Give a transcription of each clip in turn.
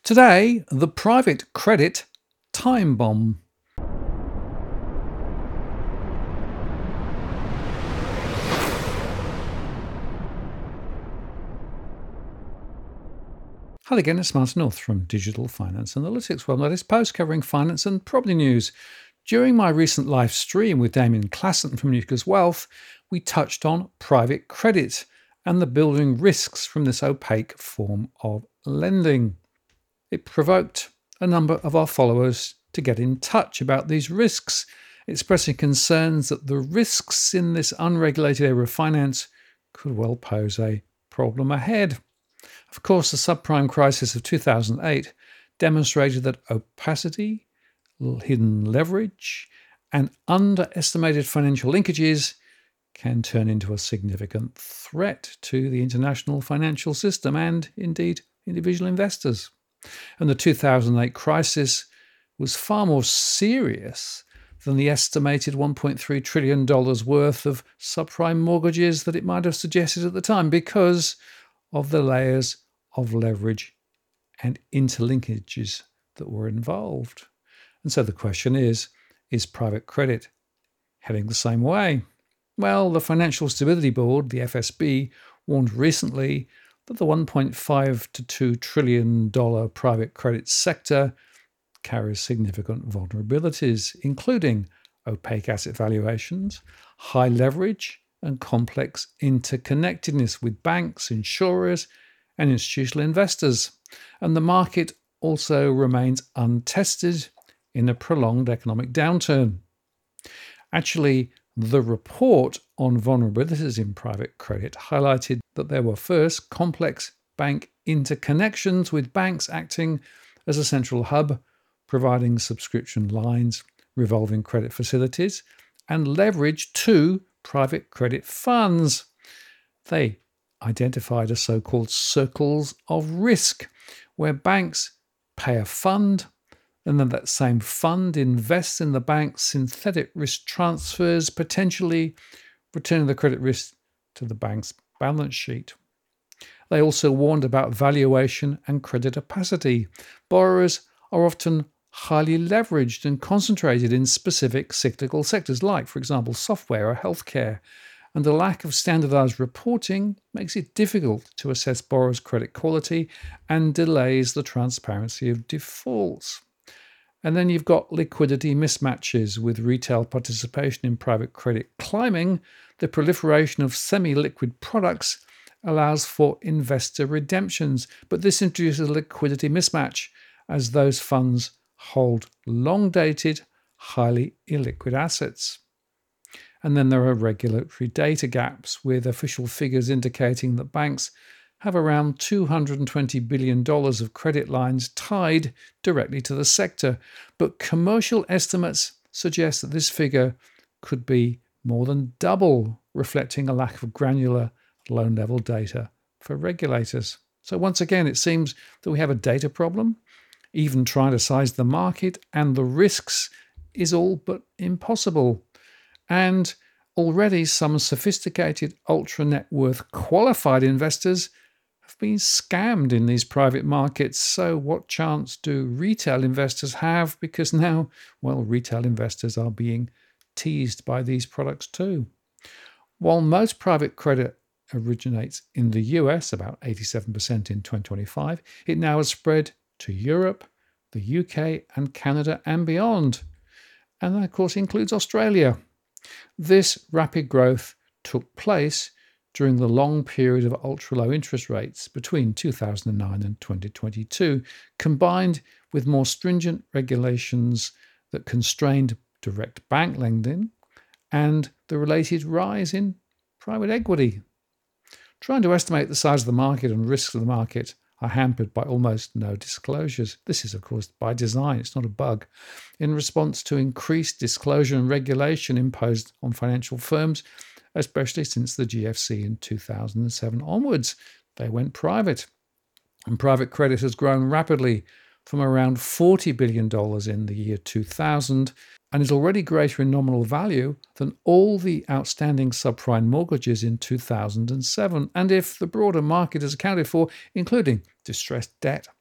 Today, the private credit time bomb. Hello again, it's Martin North from Digital Finance Analytics, well, latest post covering finance and property news. During my recent live stream with Damien Classen from Newcastle Wealth, we touched on private credit and the building risks from this opaque form of lending. It provoked a number of our followers to get in touch about these risks, expressing concerns that the risks in this unregulated area of finance could well pose a problem ahead. Of course, the subprime crisis of 2008 demonstrated that opacity, hidden leverage, and underestimated financial linkages can turn into a significant threat to the international financial system and, indeed, individual investors. And the 2008 crisis was far more serious than the estimated $1.3 trillion worth of subprime mortgages that it might have suggested at the time, because of the layers of leverage and interlinkages that were involved. And so the question is private credit heading the same way? Well, the Financial Stability Board, the FSB, warned recently that the $1.5 to $2 trillion private credit sector carries significant vulnerabilities, including opaque asset valuations, high leverage, and complex interconnectedness with banks, insurers, and institutional investors. And the market also remains untested in a prolonged economic downturn. Actually, the report on vulnerabilities in private credit highlighted that there were first complex bank interconnections, with banks acting as a central hub, providing subscription lines, revolving credit facilities, and leverage to private credit funds. They identified as so-called circles of risk, where banks pay a fund, and then that same fund invests in the bank's synthetic risk transfers, potentially returning the credit risk to the bank's balance sheet. They also warned about valuation and credit opacity. Borrowers are often highly leveraged and concentrated in specific cyclical sectors, like, for example, software or healthcare, and the lack of standardized reporting makes it difficult to assess borrowers' credit quality and delays the transparency of defaults. And then you've got liquidity mismatches, with retail participation in private credit climbing. The proliferation of semi-liquid products allows for investor redemptions, but this introduces a liquidity mismatch, as those funds hold long-dated, highly illiquid assets. And then there are regulatory data gaps, with official figures indicating that banks have around $220 billion of credit lines tied directly to the sector. But commercial estimates suggest that this figure could be more than double, reflecting a lack of granular loan-level data for regulators. So once again, it seems that we have a data problem. Even trying to size the market and the risks is all but impossible. And already some sophisticated ultra-net worth qualified investors have been scammed in these private markets. So what chance do retail investors have? Because now, well, retail investors are being teased by these products too. While most private credit originates in the US, about 87% in 2025, it now has spread to Europe, the UK, and Canada and beyond. And that, of course, includes Australia. This rapid growth took place during the long period of ultra-low interest rates between 2009 and 2022, combined with more stringent regulations that constrained direct bank lending and the related rise in private equity. Trying to estimate the size of the market and risks of the market are hampered by almost no disclosures. This is, of course, by design. It's not a bug. In response to increased disclosure and regulation imposed on financial firms, especially since the GFC in 2007 onwards, they went private. And private credit has grown rapidly from around $40 billion in the year 2000 and is already greater in nominal value than all the outstanding subprime mortgages in 2007. And if the broader market is accounted for, including distressed debt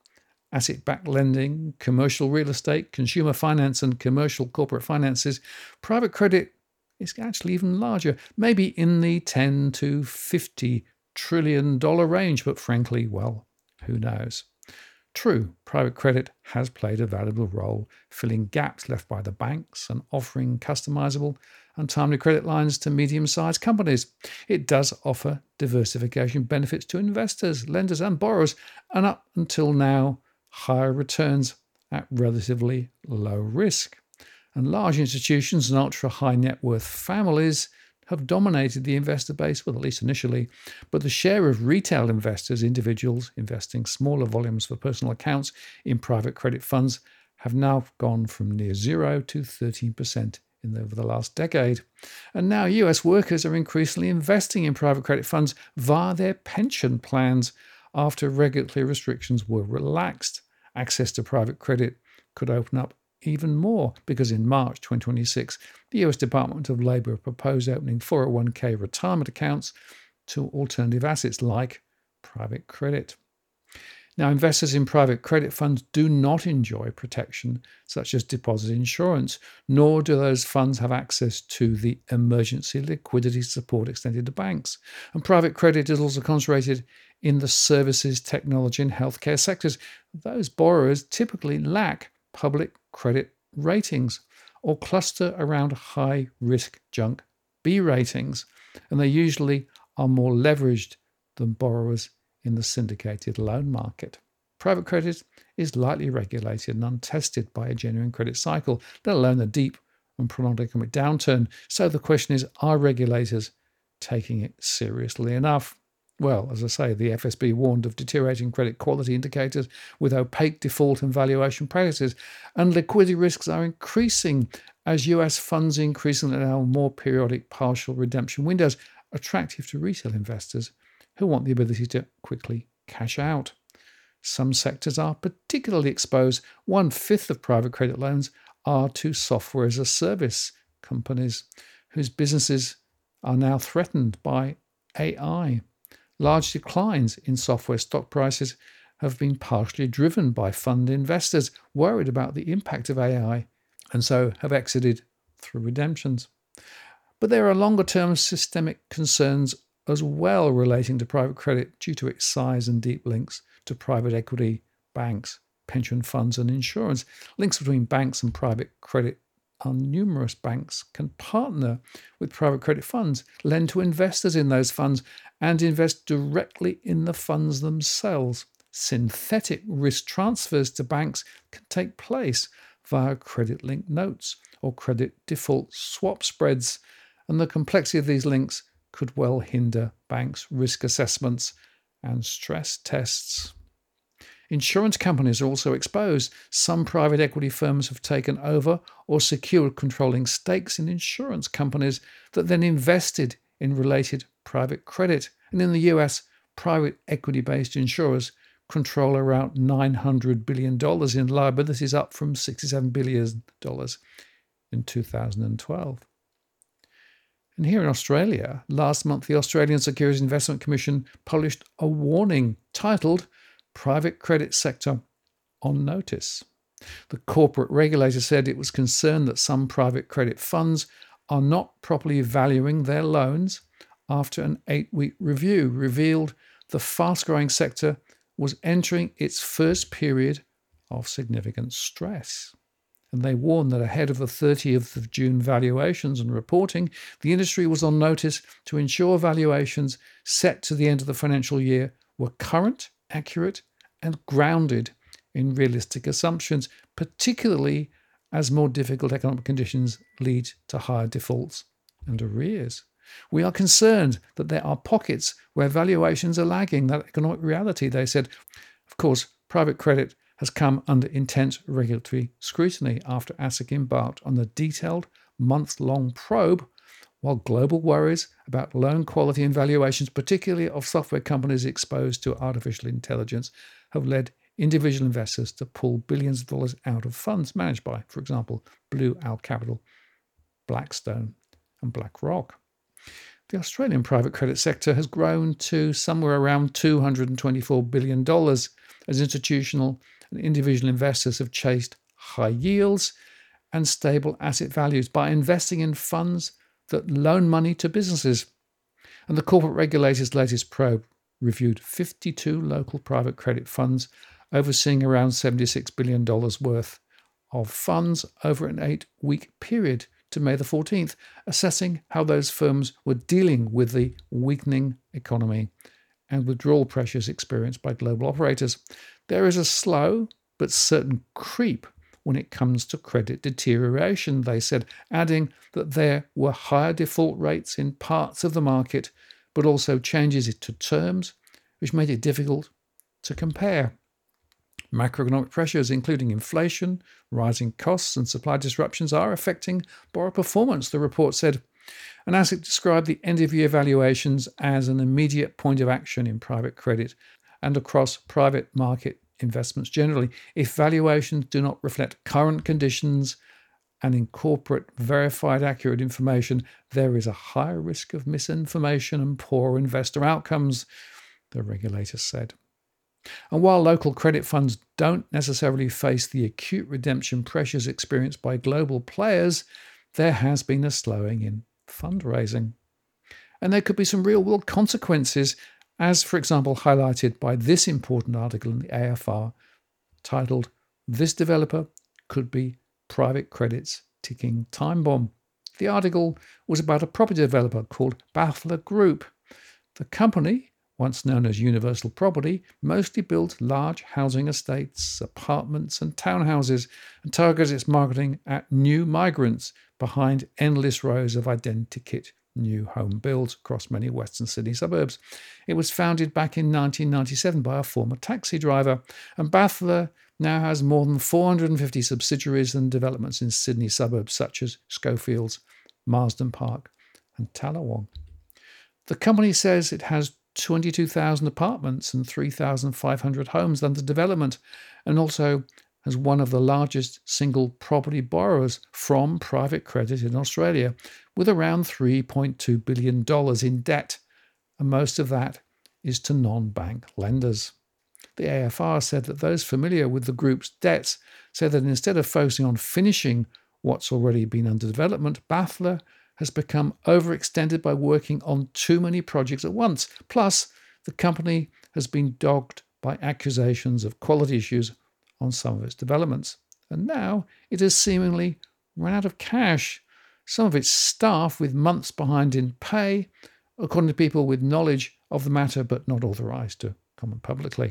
asset-backed lending, commercial real estate, consumer finance, and commercial corporate finances, private credit is actually even larger, maybe in the $10 to $50 trillion range, but frankly, well, who knows? True, private credit has played a valuable role filling gaps left by the banks and offering customizable and timely credit lines to medium-sized companies. It does offer diversification benefits to investors, lenders, and borrowers, and up until now, higher returns at relatively low risk. And large institutions and ultra-high net worth families have dominated the investor base, well, at least initially, but the share of retail investors, individuals investing smaller volumes for personal accounts in private credit funds, have now gone from near 0 to 13% over the last decade. And now US workers are increasingly investing in private credit funds via their pension plans after regulatory restrictions were relaxed. Access to private credit could open up even more because in March 2026, the US Department of Labor proposed opening 401k retirement accounts to alternative assets like private credit. Now, investors in private credit funds do not enjoy protection such as deposit insurance, nor do those funds have access to the emergency liquidity support extended to banks. And private credit is also concentrated in the services, technology, and healthcare sectors. Those borrowers typically lack public credit ratings or cluster around high-risk junk B ratings, and they usually are more leveraged than borrowers in the syndicated loan market. Private credit is lightly regulated and untested by a genuine credit cycle, let alone a deep and prolonged economic downturn. So the question is, are regulators taking it seriously enough? Well, as I say, the FSB warned of deteriorating credit quality indicators with opaque default and valuation practices, and liquidity risks are increasing as US funds increasingly allow more periodic partial redemption windows, attractive to retail investors who want the ability to quickly cash out. Some sectors are particularly exposed. 1/5 of private credit loans are to software as a service companies whose businesses are now threatened by AI. Large declines in software stock prices have been partially driven by fund investors worried about the impact of AI and so have exited through redemptions. But there are longer-term systemic concerns as well relating to private credit due to its size and deep links to private equity, banks, pension funds, and insurance. Links between banks and private credit are numerous. Banks can partner with private credit funds, lend to investors in those funds, and invest directly in the funds themselves. Synthetic risk transfers to banks can take place via credit-linked notes or credit default swap spreads, and the complexity of these links could well hinder banks' risk assessments and stress tests. Insurance companies are also exposed. Some private equity firms have taken over or secured controlling stakes in insurance companies that then invested in related private credit. And in the US, private equity-based insurers control around $900 billion in liabilities, up from $67 billion in 2012. And here in Australia, last month, the Australian Securities Investment Commission published a warning titled Private Credit Sector on Notice. The corporate regulator said it was concerned that some private credit funds are not properly valuing their loans after an 8-week review revealed the fast-growing sector was entering its first period of significant stress. And they warned that ahead of the 30th of June valuations and reporting, the industry was on notice to ensure valuations set to the end of the financial year were current, accurate, and grounded in realistic assumptions, particularly as more difficult economic conditions lead to higher defaults and arrears. We are concerned that there are pockets where valuations are lagging that economic reality, they said. Of course, private credit has come under intense regulatory scrutiny after ASIC embarked on a detailed month-long probe, while global worries about loan quality and valuations, particularly of software companies exposed to artificial intelligence, have led individual investors to pull billions of dollars out of funds managed by, for example, Blue Owl Capital, Blackstone, and BlackRock. The Australian private credit sector has grown to somewhere around $224 billion as institutional and individual investors have chased high yields and stable asset values by investing in funds that loan money to businesses. And the corporate regulator's latest probe reviewed 52 local private credit funds, overseeing around $76 billion worth of funds over an 8-week period to May the 14th, assessing how those firms were dealing with the weakening economy and withdrawal pressures experienced by global operators. There is a slow but certain creep when it comes to credit deterioration, they said, adding that there were higher default rates in parts of the market, but also changes to terms, which made it difficult to compare. Macroeconomic pressures, including inflation, rising costs, and supply disruptions, are affecting borrower performance, the report said. And ASIC described the end-of-year valuations as an immediate point of action in private credit and across private market investments generally. If valuations do not reflect current conditions and incorporate verified, accurate information, there is a higher risk of misinformation and poor investor outcomes, the regulator said. And while local credit funds don't necessarily face the acute redemption pressures experienced by global players, there has been a slowing in fundraising. And there could be some real-world consequences, as, for example, highlighted by this important article in the AFR titled, "This Developer Could Be Private Credit's Ticking Time Bomb." The article was about a property developer called Baffler Group. The company, once known as Universal Property, mostly built large housing estates, apartments and townhouses, and targets its marketing at new migrants behind endless rows of identikit new home builds across many Western Sydney suburbs. It was founded back in 1997 by a former taxi driver, and Baffler now has more than 450 subsidiaries and developments in Sydney suburbs such as Schofields, Marsden Park and Tallawong. The company says it has 22,000 apartments and 3,500 homes under development, and also as one of the largest single property borrowers from private credit in Australia, with around $3.2 billion in debt, and most of that is to non-bank lenders. The AFR said that those familiar with the group's debts said that instead of focusing on finishing what's already been under development, Baffler has become overextended by working on too many projects at once. Plus, the company has been dogged by accusations of quality issues on some of its developments. And now it has seemingly run out of cash. Some of its staff with months behind in pay, according to people with knowledge of the matter but not authorised to comment publicly.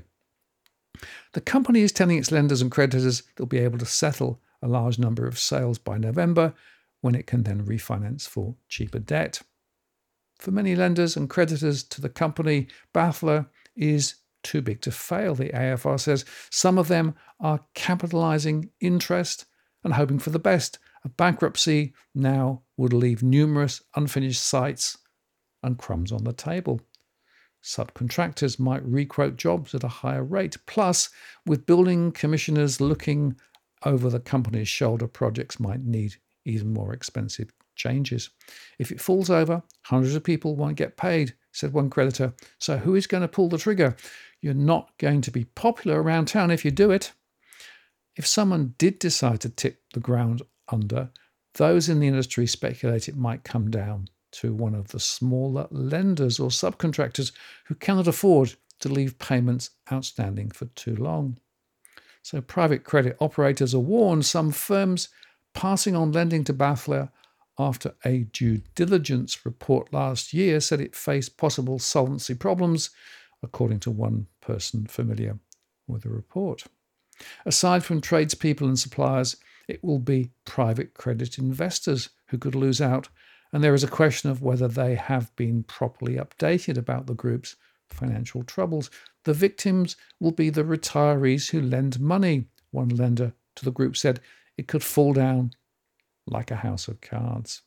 The company is telling its lenders and creditors they'll be able to settle a large number of sales by November, when it can then refinance for cheaper debt. For many lenders and creditors to the company, Baffler is too big to fail, the AFR says. Some of them are capitalising interest and hoping for the best. A bankruptcy now would leave numerous unfinished sites and crumbs on the table. Subcontractors might requote jobs at a higher rate. Plus, with building commissioners looking over the company's shoulder, projects might need even more expensive changes. If it falls over, hundreds of people won't get paid, said one creditor. So who is going to pull the trigger? You're not going to be popular around town if you do it. If someone did decide to tip the ground under, those in the industry speculate it might come down to one of the smaller lenders or subcontractors who cannot afford to leave payments outstanding for too long. So private credit operators are warned. Some firms passing on lending to Baffler after a due diligence report last year said it faced possible solvency problems, according to one person familiar with the report. Aside from tradespeople and suppliers, it will be private credit investors who could lose out, and there is a question of whether they have been properly updated about the group's financial troubles. The victims will be the retirees who lend money, one lender to the group said. It could fall down like a house of cards.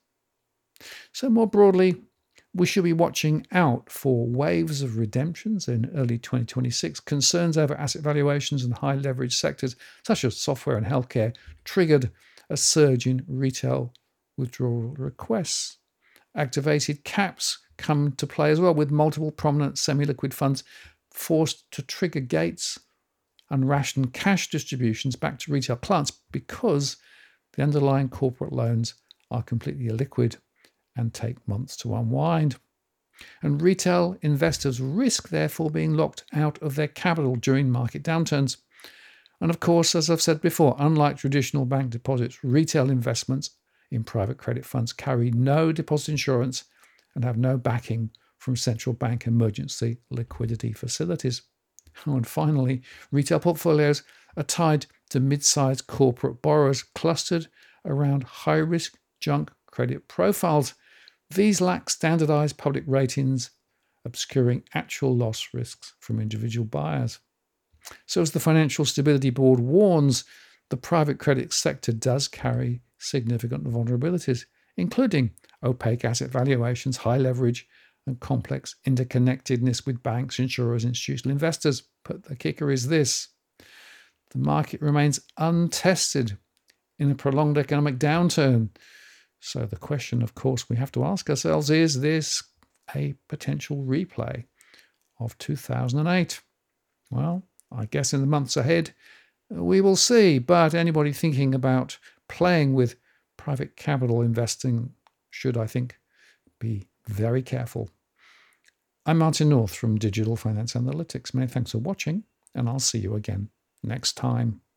So more broadly, we should be watching out for waves of redemptions in early 2026. Concerns over asset valuations in high leverage sectors such as software and healthcare triggered a surge in retail withdrawal requests. Activated caps come to play as well, with multiple prominent semi-liquid funds forced to trigger gates and ration cash distributions back to retail clients because the underlying corporate loans are completely illiquid and take months to unwind. And retail investors risk, therefore, being locked out of their capital during market downturns. And of course, as I've said before, unlike traditional bank deposits, retail investments in private credit funds carry no deposit insurance and have no backing from central bank emergency liquidity facilities. Oh, and finally, retail portfolios are tied to mid-sized corporate borrowers clustered around high-risk junk credit profiles. These lack standardized public ratings, obscuring actual loss risks from individual buyers. So, as the Financial Stability Board warns, the private credit sector does carry significant vulnerabilities, including opaque asset valuations, high leverage, and complex interconnectedness with banks, insurers, institutional investors. But the kicker is this: the market remains untested in a prolonged economic downturn. So the question, of course, we have to ask ourselves is this a potential replay of 2008? Well, I guess in the months ahead, we will see. But anybody thinking about playing with private capital investing should, I think, be very careful. I'm Martin North from Digital Finance Analytics. Many thanks for watching, and I'll see you again next time.